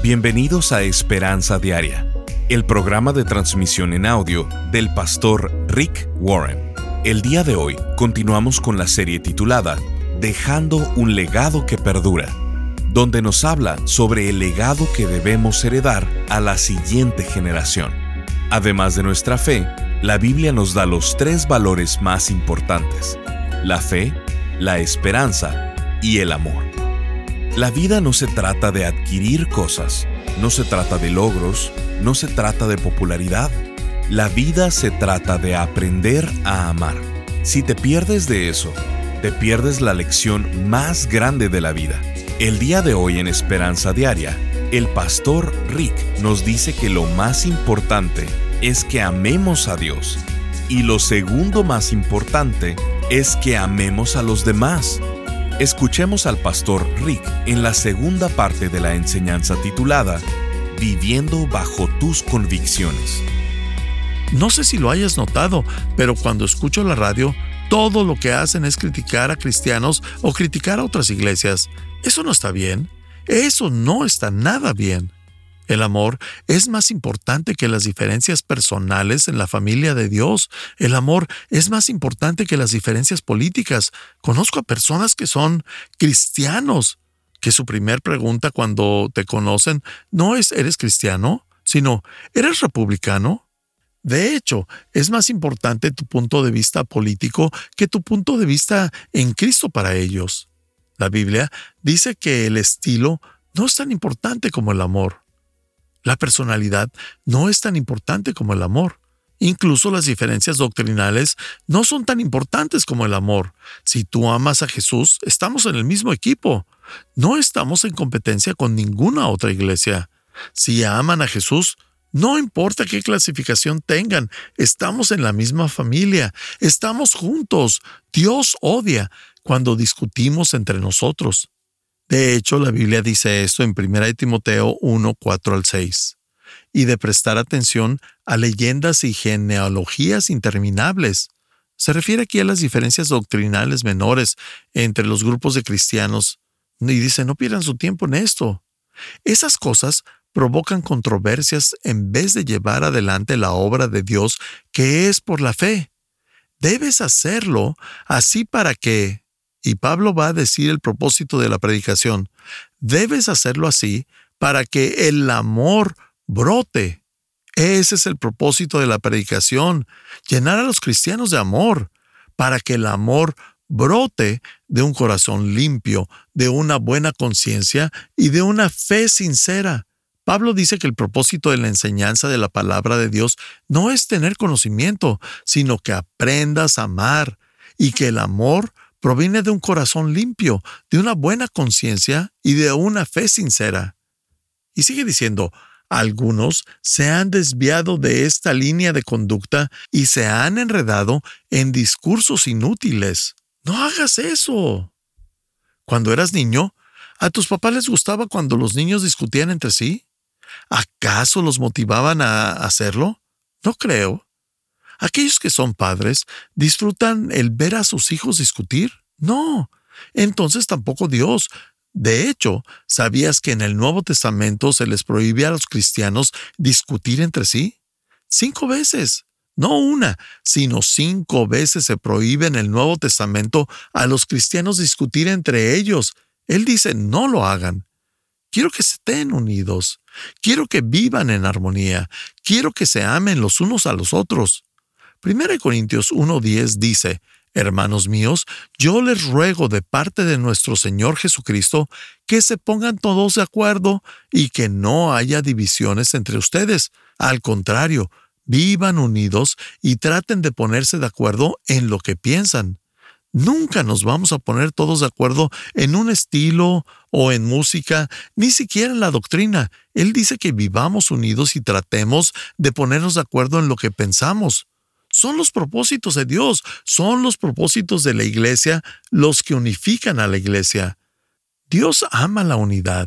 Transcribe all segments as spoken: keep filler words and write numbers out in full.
Bienvenidos a Esperanza Diaria, el programa de transmisión en audio del pastor Rick Warren. El día de hoy continuamos con la serie titulada Dejando un legado que perdura, donde nos habla sobre el legado que debemos heredar a la siguiente generación. Además de nuestra fe, la Biblia nos da los tres valores más importantes: la fe, la esperanza y el amor. La vida no se trata de adquirir cosas, no se trata de logros, no se trata de popularidad. La vida se trata de aprender a amar. Si te pierdes de eso, te pierdes la lección más grande de la vida. El día de hoy en Esperanza Diaria, el pastor Rick nos dice que lo más importante es que amemos a Dios y lo segundo más importante es que amemos a los demás. Escuchemos al pastor Rick en la segunda parte de la enseñanza titulada Viviendo bajo tus convicciones. No sé si lo hayas notado, pero cuando escucho la radio, todo lo que hacen es criticar a cristianos o criticar a otras iglesias. Eso no está bien. Eso no está nada bien. El amor es más importante que las diferencias personales en la familia de Dios. El amor es más importante que las diferencias políticas. Conozco a personas que son cristianos, que su primer pregunta cuando te conocen no es ¿eres cristiano?, sino ¿eres republicano? De hecho, es más importante tu punto de vista político que tu punto de vista en Cristo para ellos. La Biblia dice que el estilo no es tan importante como el amor. La personalidad no es tan importante como el amor. Incluso las diferencias doctrinales no son tan importantes como el amor. Si tú amas a Jesús, estamos en el mismo equipo. No estamos en competencia con ninguna otra iglesia. Si aman a Jesús, no importa qué clasificación tengan, estamos en la misma familia, estamos juntos. Dios odia cuando discutimos entre nosotros. De hecho, la Biblia dice esto en primera de Timoteo uno, cuatro al seis, y de prestar atención a leyendas y genealogías interminables. Se refiere aquí a las diferencias doctrinales menores entre los grupos de cristianos, y dice, no pierdan su tiempo en esto. Esas cosas provocan controversias en vez de llevar adelante la obra de Dios que es por la fe. Debes hacerlo así para que, y Pablo va a decir el propósito de la predicación, debes hacerlo así para que el amor brote. Ese es el propósito de la predicación, llenar a los cristianos de amor, para que el amor brote de un corazón limpio, de una buena conciencia y de una fe sincera. Pablo dice que el propósito de la enseñanza de la palabra de Dios no es tener conocimiento, sino que aprendas a amar y que el amor proviene de un corazón limpio, de una buena conciencia y de una fe sincera. Y sigue diciendo, algunos se han desviado de esta línea de conducta y se han enredado en discursos inútiles. No hagas eso. Cuando eras niño, ¿a tus papás les gustaba cuando los niños discutían entre sí? ¿Acaso los motivaban a hacerlo? No creo. ¿Aquellos que son padres disfrutan el ver a sus hijos discutir? No. Entonces tampoco Dios. De hecho, ¿sabías que en el Nuevo Testamento se les prohíbe a los cristianos discutir entre sí? Cinco veces. No una, sino cinco veces se prohíbe en el Nuevo Testamento a los cristianos discutir entre ellos. Él dice, no lo hagan. Quiero que estén unidos. Quiero que vivan en armonía. Quiero que se amen los unos a los otros. Primera de Corintios uno diez dice, hermanos míos, yo les ruego de parte de nuestro Señor Jesucristo que se pongan todos de acuerdo y que no haya divisiones entre ustedes. Al contrario, vivan unidos y traten de ponerse de acuerdo en lo que piensan. Nunca nos vamos a poner todos de acuerdo en un estilo o en música, ni siquiera en la doctrina. Él dice que vivamos unidos y tratemos de ponernos de acuerdo en lo que pensamos. Son los propósitos de Dios, son los propósitos de la iglesia los que unifican a la iglesia. Dios ama la unidad.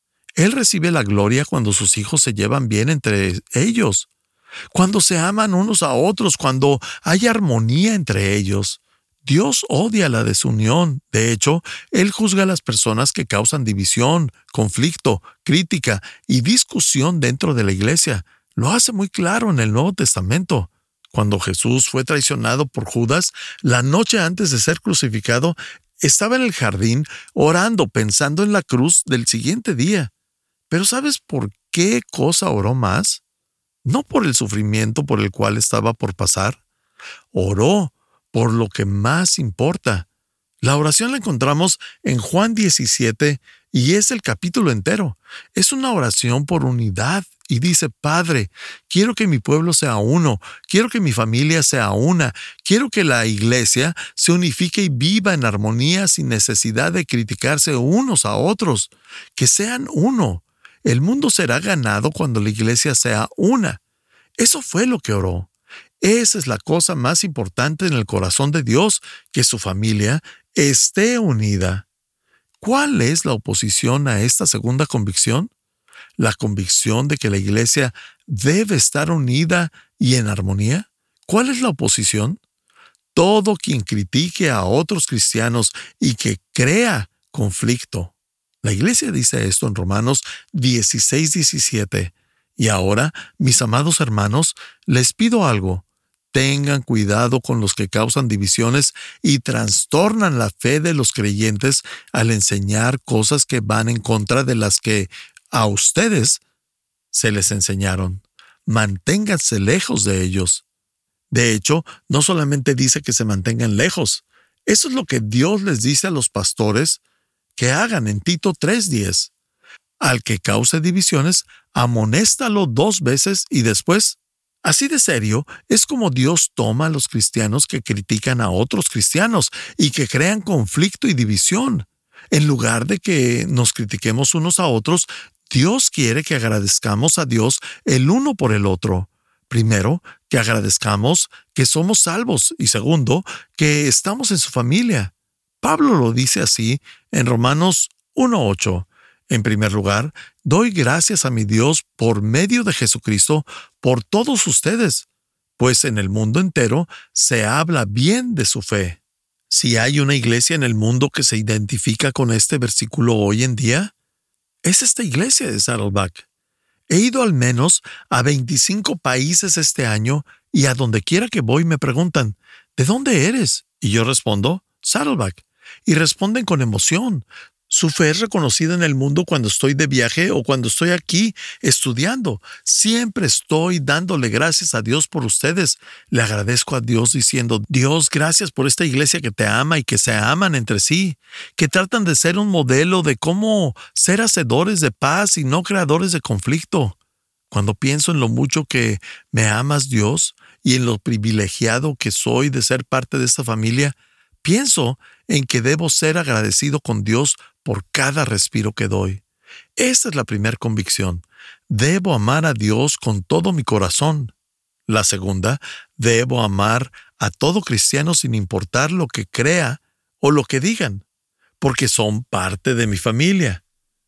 Él recibe la gloria cuando sus hijos se llevan bien entre ellos, cuando se aman unos a otros, cuando hay armonía entre ellos. Dios odia la desunión. De hecho, Él juzga a las personas que causan división, conflicto, crítica y discusión dentro de la iglesia. Lo hace muy claro en el Nuevo Testamento. Cuando Jesús fue traicionado por Judas, la noche antes de ser crucificado, estaba en el jardín orando, pensando en la cruz del siguiente día. Pero ¿sabes por qué cosa oró más? No por el sufrimiento por el cual estaba por pasar. Oró por lo que más importa. La oración la encontramos en Juan diecisiete y es el capítulo entero. Es una oración por unidad y dice: Padre, quiero que mi pueblo sea uno, quiero que mi familia sea una, quiero que la iglesia se unifique y viva en armonía sin necesidad de criticarse unos a otros, que sean uno. El mundo será ganado cuando la iglesia sea una. Eso fue lo que oró. Esa es la cosa más importante en el corazón de Dios, que su familia esté unida. ¿Cuál es la oposición a esta segunda convicción? La convicción de que la iglesia debe estar unida y en armonía. ¿Cuál es la oposición? Todo quien critique a otros cristianos y que crea conflicto. La iglesia dice esto en Romanos dieciséis diecisiete. Y ahora, mis amados hermanos, les pido algo. Tengan cuidado con los que causan divisiones y trastornan la fe de los creyentes al enseñar cosas que van en contra de las que a ustedes se les enseñaron. Manténganse lejos de ellos. De hecho, no solamente dice que se mantengan lejos. Eso es lo que Dios les dice a los pastores que hagan en Tito tres diez. Al que cause divisiones, amonéstalo dos veces y después. Así de serio es como Dios toma a los cristianos que critican a otros cristianos y que crean conflicto y división. En lugar de que nos critiquemos unos a otros, Dios quiere que agradezcamos a Dios el uno por el otro. Primero, que agradezcamos que somos salvos y segundo, que estamos en su familia. Pablo lo dice así en Romanos uno ocho. En primer lugar, doy gracias a mi Dios por medio de Jesucristo por todos ustedes, pues en el mundo entero se habla bien de su fe. Si hay una iglesia en el mundo que se identifica con este versículo hoy en día, es esta iglesia de Saddleback. He ido al menos a veinticinco países este año y a donde quiera que voy me preguntan, ¿de dónde eres? Y yo respondo, Saddleback. Y responden con emoción. Su fe es reconocida en el mundo cuando estoy de viaje o cuando estoy aquí estudiando. Siempre estoy dándole gracias a Dios por ustedes. Le agradezco a Dios diciendo, Dios, gracias por esta iglesia que te ama y que se aman entre sí, que tratan de ser un modelo de cómo ser hacedores de paz y no creadores de conflicto. Cuando pienso en lo mucho que me amas, Dios, y en lo privilegiado que soy de ser parte de esta familia, pienso en que debo ser agradecido con Dios por cada respiro que doy. Esta es la primera convicción. Debo amar a Dios con todo mi corazón. La segunda, debo amar a todo cristiano sin importar lo que crea o lo que digan, porque son parte de mi familia.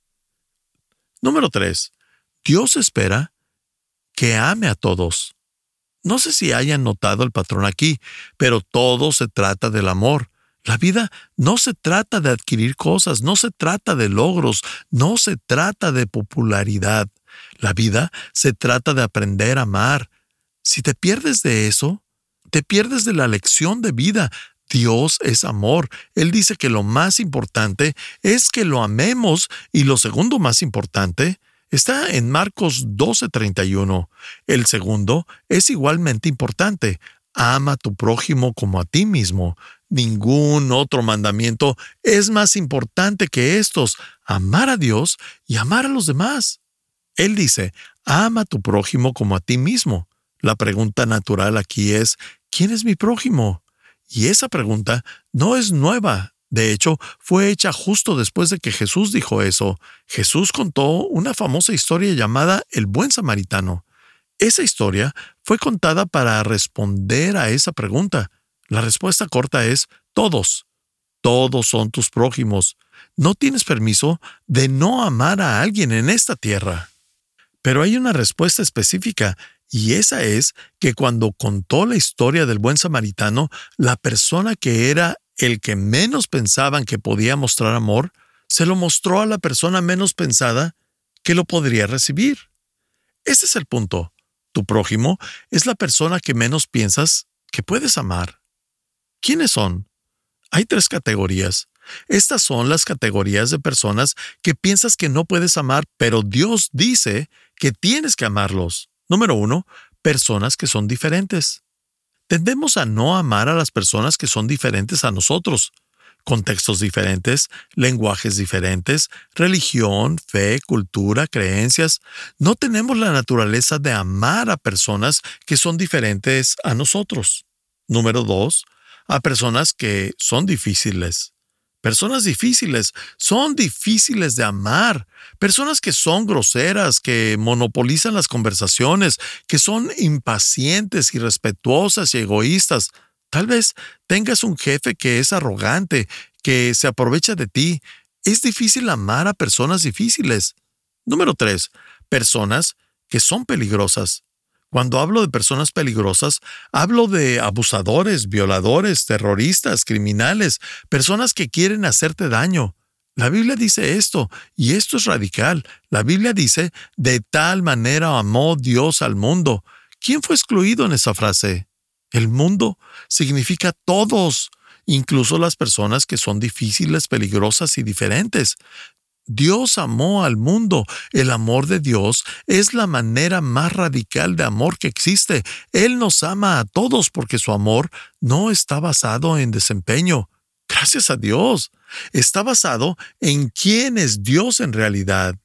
Número tres. Dios espera que ame a todos. No sé si hayan notado el patrón aquí, pero todo se trata del amor. La vida no se trata de adquirir cosas, no se trata de logros, no se trata de popularidad. La vida se trata de aprender a amar. Si te pierdes de eso, te pierdes de la lección de vida. Dios es amor. Él dice que lo más importante es que lo amemos y lo segundo más importante está en Marcos doce treinta y uno. El segundo es igualmente importante. Ama a tu prójimo como a ti mismo. Ningún otro mandamiento es más importante que estos, amar a Dios y amar a los demás. Él dice, ama a tu prójimo como a ti mismo. La pregunta natural aquí es, ¿quién es mi prójimo? Y esa pregunta no es nueva. De hecho, fue hecha justo después de que Jesús dijo eso. Jesús contó una famosa historia llamada El Buen Samaritano. Esa historia fue contada para responder a esa pregunta. La respuesta corta es todos. Todos son tus prójimos. No tienes permiso de no amar a alguien en esta tierra. Pero hay una respuesta específica. Y esa es que cuando contó la historia del buen samaritano, la persona que era el que menos pensaban que podía mostrar amor, se lo mostró a la persona menos pensada que lo podría recibir. Ese es el punto. Tu prójimo es la persona que menos piensas que puedes amar. ¿Quiénes son? Hay tres categorías. Estas son las categorías de personas que piensas que no puedes amar, pero Dios dice que tienes que amarlos. Número uno, personas que son diferentes. Tendemos a no amar a las personas que son diferentes a nosotros. Contextos diferentes, lenguajes diferentes, religión, fe, cultura, creencias. No tenemos la naturaleza de amar a personas que son diferentes a nosotros. Número dos, a personas que son difíciles. Personas difíciles, son difíciles de amar. Personas que son groseras, que monopolizan las conversaciones, que son impacientes, irrespetuosas y egoístas. Tal vez tengas un jefe que es arrogante, que se aprovecha de ti. Es difícil amar a personas difíciles. Número tres, personas que son peligrosas. Cuando hablo de personas peligrosas, hablo de abusadores, violadores, terroristas, criminales, personas que quieren hacerte daño. La Biblia dice esto, y esto es radical. La Biblia dice, de tal manera amó Dios al mundo. ¿Quién fue excluido en esa frase? El mundo significa todos, incluso las personas que son difíciles, peligrosas y diferentes. Dios amó al mundo. El amor de Dios es la manera más radical de amor que existe. Él nos ama a todos porque su amor no está basado en desempeño. Gracias a Dios. Está basado en quién es Dios en realidad.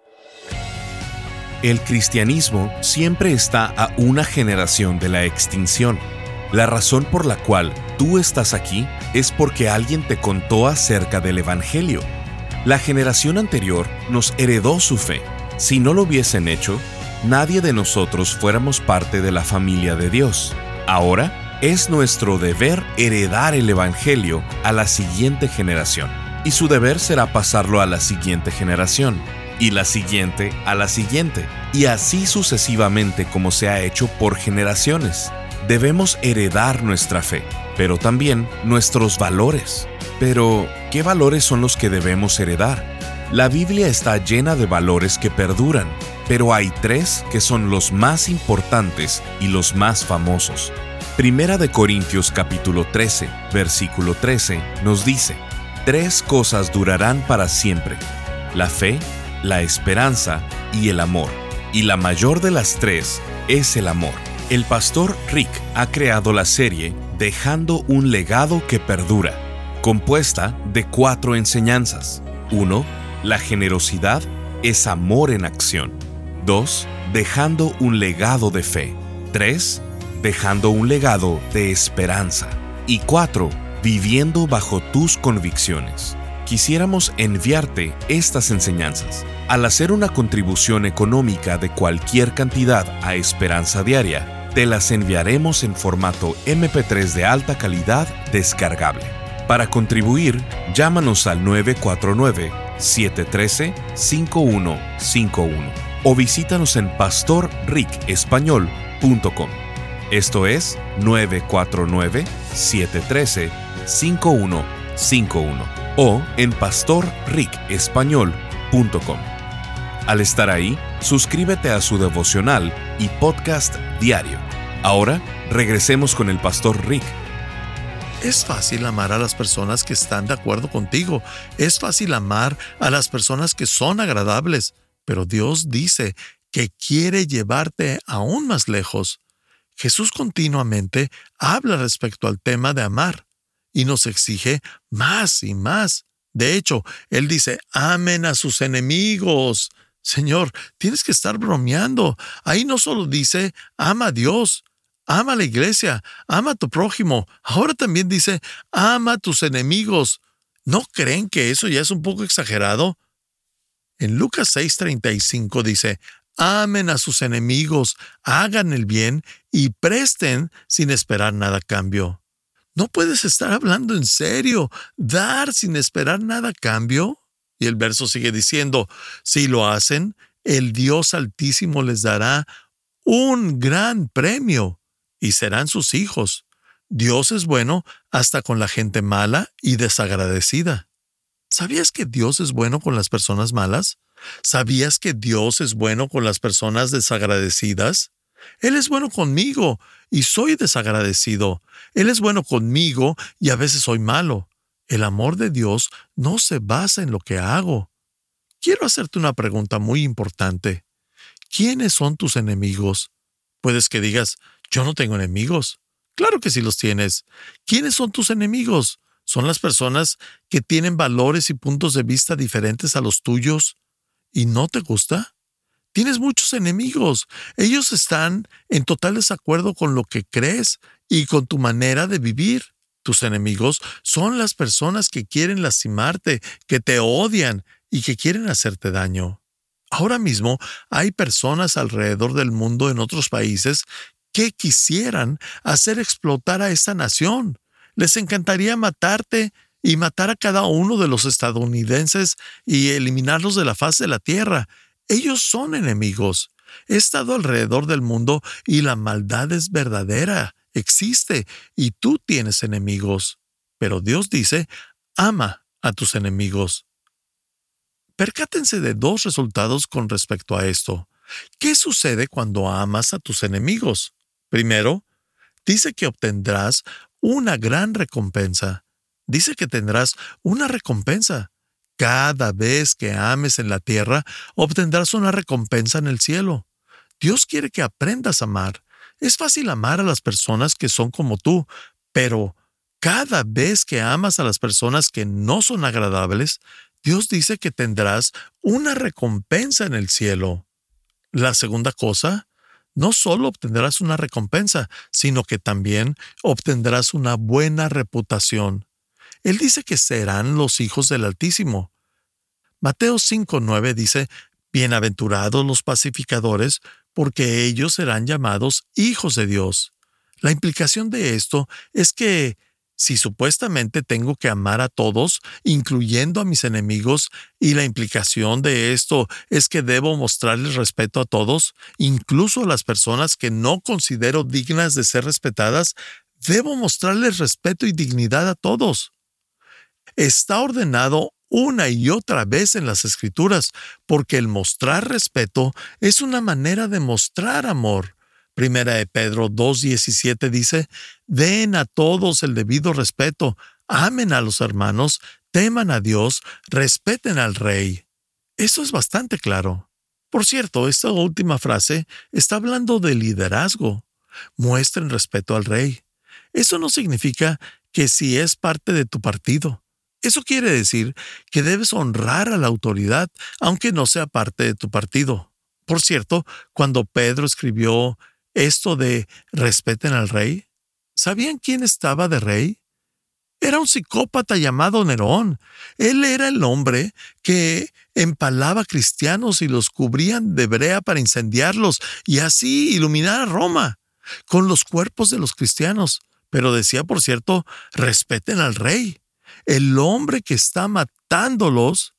El cristianismo siempre está a una generación de la extinción. La razón por la cual tú estás aquí es porque alguien te contó acerca del Evangelio. La generación anterior nos heredó su fe. Si no lo hubiesen hecho, nadie de nosotros fuéramos parte de la familia de Dios. Ahora es nuestro deber heredar el Evangelio a la siguiente generación. Y su deber será pasarlo a la siguiente generación, y la siguiente a la siguiente, y así sucesivamente como se ha hecho por generaciones. Debemos heredar nuestra fe, pero también nuestros valores. Pero, ¿qué valores son los que debemos heredar? La Biblia está llena de valores que perduran, pero hay tres que son los más importantes y los más famosos. Primera de Corintios capítulo trece, versículo trece, nos dice, tres cosas durarán para siempre: la fe, la esperanza y el amor. Y la mayor de las tres es el amor. El pastor Rick ha creado la serie Dejando un legado que perdura, compuesta de cuatro enseñanzas. uno. La generosidad es amor en acción. dos. Dejando un legado de fe. tres. Dejando un legado de esperanza. Y cuatro. Viviendo bajo tus convicciones. Quisiéramos enviarte estas enseñanzas. Al hacer una contribución económica de cualquier cantidad a Esperanza Diaria, te las enviaremos en formato eme pe tres de alta calidad descargable. Para contribuir, llámanos al nueve cuatro nueve, siete uno tres, cinco uno cinco uno o visítanos en pastor rick español punto com. Esto es nueve cuatro nueve, siete uno tres, cinco uno cinco uno o en pastor rick español punto com. Al estar ahí, suscríbete a su devocional y podcast diario. Ahora, regresemos con el pastor Rick. Es fácil amar a las personas que están de acuerdo contigo. Es fácil amar a las personas que son agradables. Pero Dios dice que quiere llevarte aún más lejos. Jesús continuamente habla respecto al tema de amar y nos exige más y más. De hecho, Él dice, amen a sus enemigos. Señor, tienes que estar bromeando. Ahí no solo dice, ama a Dios, ama a la iglesia, ama a tu prójimo. Ahora también dice, ama a tus enemigos. ¿No creen que eso ya es un poco exagerado? En Lucas seis treinta y cinco dice, amen a sus enemigos, hagan el bien y presten sin esperar nada a cambio. ¿No puedes estar hablando en serio? ¿Dar sin esperar nada a cambio? Y el verso sigue diciendo, si lo hacen, el Dios Altísimo les dará un gran premio y serán sus hijos. Dios es bueno hasta con la gente mala y desagradecida. ¿Sabías que Dios es bueno con las personas malas? ¿Sabías que Dios es bueno con las personas desagradecidas? Él es bueno conmigo y soy desagradecido. Él es bueno conmigo y a veces soy malo. El amor de Dios no se basa en lo que hago. Quiero hacerte una pregunta muy importante. ¿Quiénes son tus enemigos? Puedes que digas, yo no tengo enemigos. Claro que sí los tienes. ¿Quiénes son tus enemigos? ¿Son las personas que tienen valores y puntos de vista diferentes a los tuyos y no te gusta? Tienes muchos enemigos. Ellos están en total desacuerdo con lo que crees y con tu manera de vivir. Tus enemigos son las personas que quieren lastimarte, que te odian y que quieren hacerte daño. Ahora mismo hay personas alrededor del mundo en otros países que quisieran hacer explotar a esta nación. Les encantaría matarte y matar a cada uno de los estadounidenses y eliminarlos de la faz de la tierra. Ellos son enemigos. He estado alrededor del mundo y la maldad es verdadera, existe, y tú tienes enemigos. Pero Dios dice, ama a tus enemigos. Percátense de dos resultados con respecto a esto. ¿Qué sucede cuando amas a tus enemigos? Primero, dice que obtendrás una gran recompensa. Dice que tendrás una recompensa. Cada vez que ames en la tierra, obtendrás una recompensa en el cielo. Dios quiere que aprendas a amar. Es fácil amar a las personas que son como tú, pero cada vez que amas a las personas que no son agradables, Dios dice que tendrás una recompensa en el cielo. La segunda cosa, no solo obtendrás una recompensa, sino que también obtendrás una buena reputación. Él dice que serán los hijos del Altísimo. Mateo cinco nueve dice, bienaventurados los pacificadores, porque ellos serán llamados hijos de Dios. La implicación de esto es que si supuestamente tengo que amar a todos, incluyendo a mis enemigos, y la implicación de esto es que debo mostrarles respeto a todos, incluso a las personas que no considero dignas de ser respetadas, debo mostrarles respeto y dignidad a todos. Está ordenado una y otra vez en las Escrituras, porque el mostrar respeto es una manera de mostrar amor. Primera de Pedro dos diecisiete dice, den a todos el debido respeto, amen a los hermanos, teman a Dios, respeten al Rey. Eso es bastante claro. Por cierto, esta última frase está hablando de liderazgo. Muestren respeto al Rey. Eso no significa que si es parte de tu partido. Eso quiere decir que debes honrar a la autoridad, aunque no sea parte de tu partido. Por cierto, cuando Pedro escribió esto de respeten al rey, ¿sabían quién estaba de rey? Era un psicópata llamado Nerón. Él era el hombre que empalaba cristianos y los cubrían de brea para incendiarlos y así iluminar a Roma con los cuerpos de los cristianos. Pero decía, por cierto, respeten al rey. El hombre que está matándolos.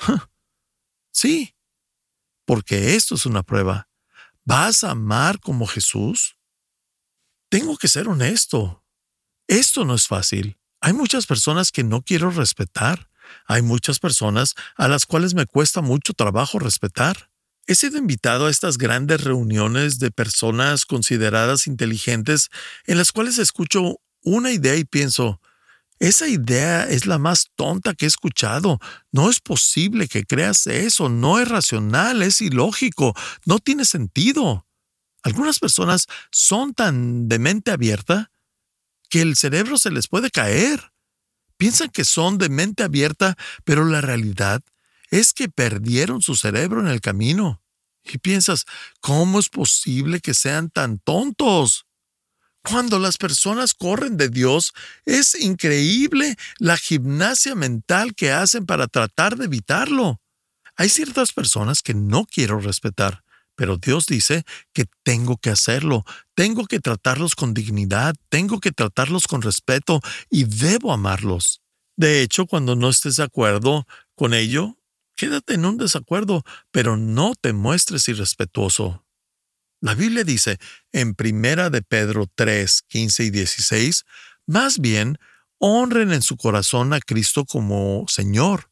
Sí, porque esto es una prueba. ¿Vas a amar como Jesús? Tengo que ser honesto. Esto no es fácil. Hay muchas personas que no quiero respetar. Hay muchas personas a las cuales me cuesta mucho trabajo respetar. He sido invitado a estas grandes reuniones de personas consideradas inteligentes en las cuales escucho una idea y pienso, esa idea es la más tonta que he escuchado. No es posible que creas eso. No es racional, es ilógico. No tiene sentido. Algunas personas son tan de mente abierta que el cerebro se les puede caer. Piensan que son de mente abierta, pero la realidad es que perdieron su cerebro en el camino. Y piensas, ¿cómo es posible que sean tan tontos? Cuando las personas corren de Dios, es increíble la gimnasia mental que hacen para tratar de evitarlo. Hay ciertas personas que no quiero respetar, pero Dios dice que tengo que hacerlo. Tengo que tratarlos con dignidad, tengo que tratarlos con respeto y debo amarlos. De hecho, cuando no estés de acuerdo con ello, quédate en un desacuerdo, pero no te muestres irrespetuoso. La Biblia dice en Primera de Pedro tres, quince y dieciséis, más bien, honren en su corazón a Cristo como Señor.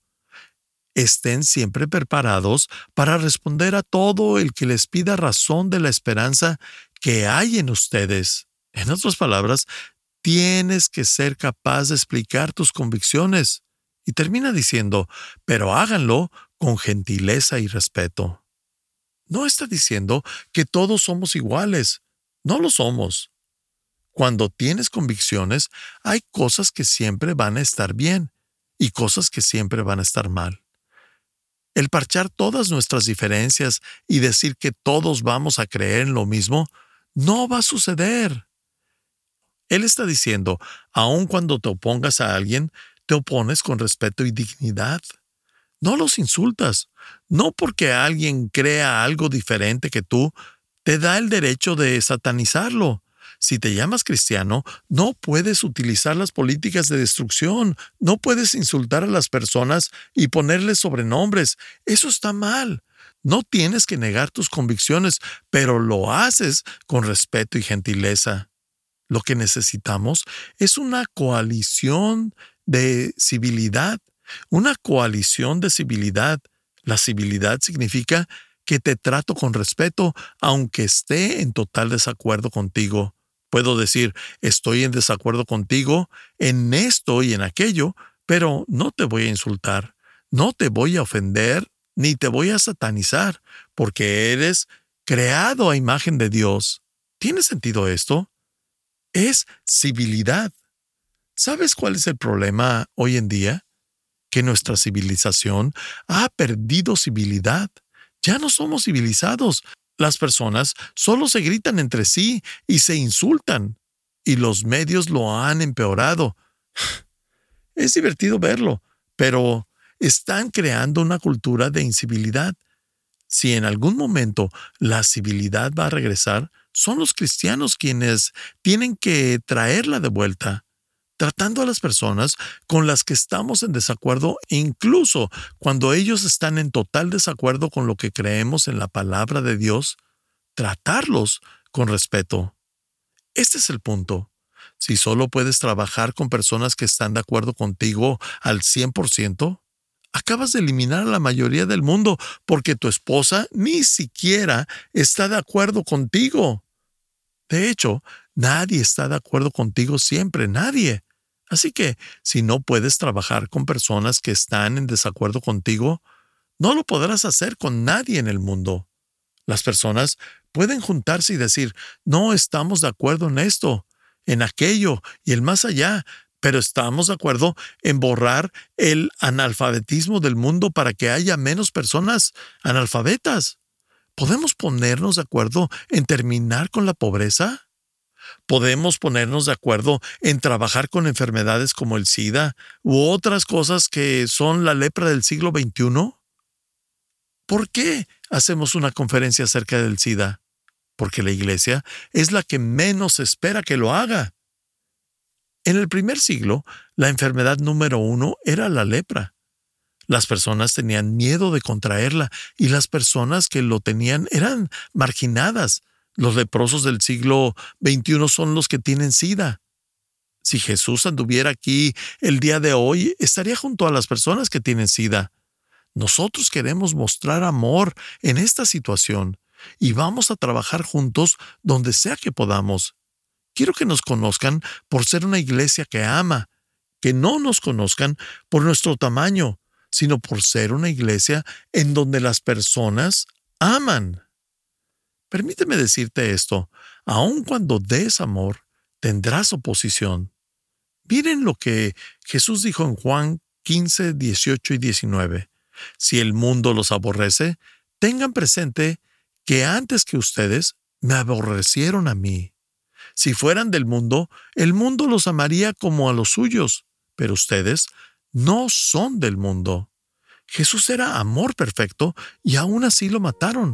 Estén siempre preparados para responder a todo el que les pida razón de la esperanza que hay en ustedes. En otras palabras, tienes que ser capaz de explicar tus convicciones. Y termina diciendo, pero háganlo con gentileza y respeto. No está diciendo que todos somos iguales. No lo somos. Cuando tienes convicciones, hay cosas que siempre van a estar bien y cosas que siempre van a estar mal. El parchar todas nuestras diferencias y decir que todos vamos a creer en lo mismo, no va a suceder. Él está diciendo, aun cuando te opongas a alguien, te opones con respeto y dignidad. No los insultas. No porque alguien crea algo diferente que tú, te da el derecho de satanizarlo. Si te llamas cristiano, no puedes utilizar las políticas de destrucción. No puedes insultar a las personas y ponerles sobrenombres. Eso está mal. No tienes que negar tus convicciones, pero lo haces con respeto y gentileza. Lo que necesitamos es una coalición de civilidad. Una coalición de civilidad. La civilidad significa que te trato con respeto, aunque esté en total desacuerdo contigo. Puedo decir, estoy en desacuerdo contigo en esto y en aquello, pero no te voy a insultar, no te voy a ofender, ni te voy a satanizar, porque eres creado a imagen de Dios. ¿Tiene sentido esto? Es civilidad. ¿Sabes cuál es el problema hoy en día? Que nuestra civilización ha perdido civilidad. Ya no somos civilizados. Las personas solo se gritan entre sí y se insultan, y los medios lo han empeorado. Es divertido verlo, pero están creando una cultura de incivilidad. Si en algún momento la civilidad va a regresar, son los cristianos quienes tienen que traerla de vuelta, tratando a las personas con las que estamos en desacuerdo, incluso cuando ellos están en total desacuerdo con lo que creemos en la palabra de Dios, tratarlos con respeto. Este es el punto. Si solo puedes trabajar con personas que están de acuerdo contigo al cien por ciento, acabas de eliminar a la mayoría del mundo porque tu esposa ni siquiera está de acuerdo contigo. De hecho, nadie está de acuerdo contigo siempre, nadie. Así que, si no puedes trabajar con personas que están en desacuerdo contigo, no lo podrás hacer con nadie en el mundo. Las personas pueden juntarse y decir, no estamos de acuerdo en esto, en aquello y el más allá, pero estamos de acuerdo en borrar el analfabetismo del mundo para que haya menos personas analfabetas. ¿Podemos ponernos de acuerdo en terminar con la pobreza? ¿Podemos ponernos de acuerdo en trabajar con enfermedades como el SIDA u otras cosas que son la lepra del siglo veintiuno? ¿Por qué hacemos una conferencia acerca del SIDA? Porque la iglesia es la que menos espera que lo haga. En el primer siglo, la enfermedad número uno era la lepra. Las personas tenían miedo de contraerla y las personas que lo tenían eran marginadas. Los leprosos del siglo veintiuno son los que tienen SIDA. Si Jesús anduviera aquí el día de hoy, estaría junto a las personas que tienen SIDA. Nosotros queremos mostrar amor en esta situación y vamos a trabajar juntos donde sea que podamos. Quiero que nos conozcan por ser una iglesia que ama, que no nos conozcan por nuestro tamaño, sino por ser una iglesia en donde las personas aman. Permíteme decirte esto, aun cuando des amor, tendrás oposición. Miren lo que Jesús dijo en Juan quince, dieciocho y diecinueve. Si el mundo los aborrece, tengan presente que antes que ustedes me aborrecieron a mí. Si fueran del mundo, el mundo los amaría como a los suyos, pero ustedes no son del mundo. Jesús era amor perfecto y aún así lo mataron.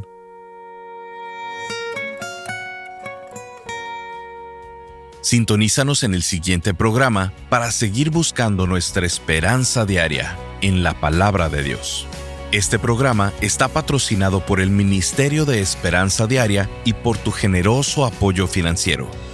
Sintonízanos en el siguiente programa para seguir buscando nuestra esperanza diaria en la palabra de Dios. Este programa está patrocinado por el Ministerio de Esperanza Diaria y por tu generoso apoyo financiero.